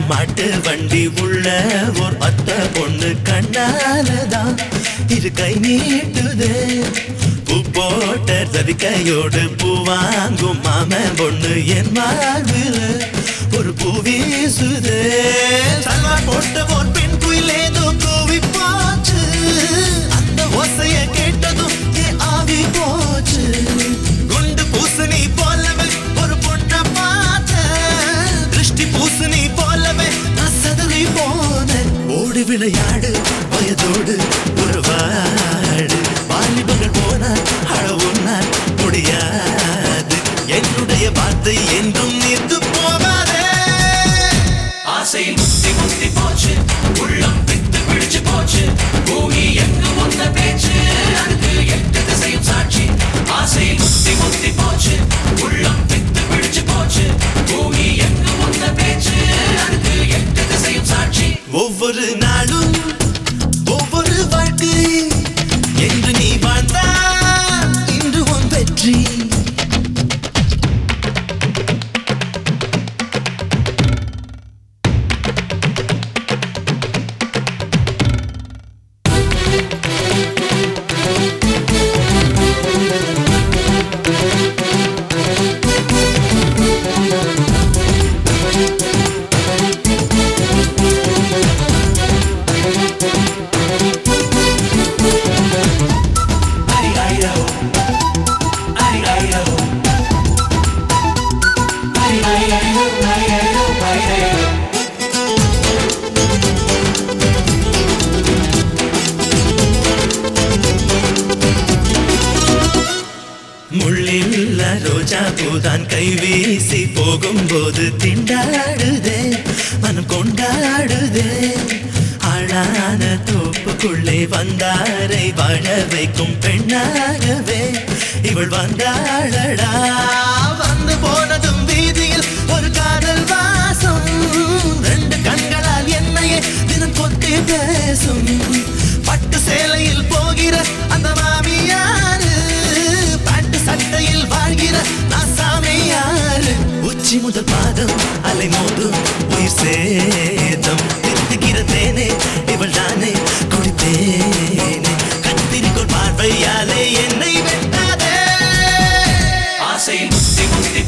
மாட்டு வண்டி உள்ள ஒரு பத்த பொண்ணு கண்ணாலதான் இரு கை நீட்டுதே. பூ போட்ட ரவிக்கையோடு பூ வாங்கும் மாம பொண்ணு என் வாழ்வில் ஒரு பூ வீசுதே. சல்வார் போட்ட ஒரு பெண் குயில் ஏதோ கூவி போச்சு. அந்த ஓசைய கேட்டதும் என் ஆவி போச்சு. குண்டு பூசணி போலவே ஒரு பொண்ண பார்த்த திருஷ்டி பூசணி போலவே நான் சதறி போனேன். ஓடி விளையாடு வயதோடு ஒரு வாடு. வாலிபர்கள் போனால் அழவுனால் முடியாது. என்னுடைய வார்த்தை என்றும் நிறுத்து போகாதே. ஆசையில் முத்தி முத்தி போச்சு, உள்ளம் வித்து பிடிச்சு போச்சு. பூமி எங்கு வந்த பேச்சு, அதுக்கு எட்டு திசையும் சாட்சி. ஆசையில் முத்தி முத்தி போச்சு, உள்ளம் வித்து பிடிச்சு போச்சு. பூமி எங்கு வந்த பேச்சு, அதுக்கு எட்டு திசையும் சாட்சி. ஒவ்வொரு நாளும் ஒவ்வொரு வாழ்க்கை என்று நீ வாழ்ந்தால் இன்று உன் வெற்றி. முள்ளில்ல ரோஜா பூதான் கை வீசி போகும்போது திண்டாடுதே, மனம் கொண்டாடுதே. ஆளான தோப்புக்குள்ளே வந்தாரை வாழ வைக்கும் பெண்ணாகவே இவள் வந்தாளடா. வந்து போனதும் வீதியில் ஒரு காதல் வாசம். ரெண்டு கண்களால் என்னையே தினம் கொத்தி பேசும். பட்டு சேலையில் போகிற அந்த மாமியாரு, பாட்டு சட்டையில் வாழ்கிற நான் சாமியாரு. உச்சி முதல் பாதம் அலை மோதும் உயிர் சேதம். திட்டுகிற தேனே இவள் தானே குடித்தேனே. கத்திரிக்கோள் பார்வையாலே என்னை வெட்டாதே. ஆசையில் முத்தி முத்தி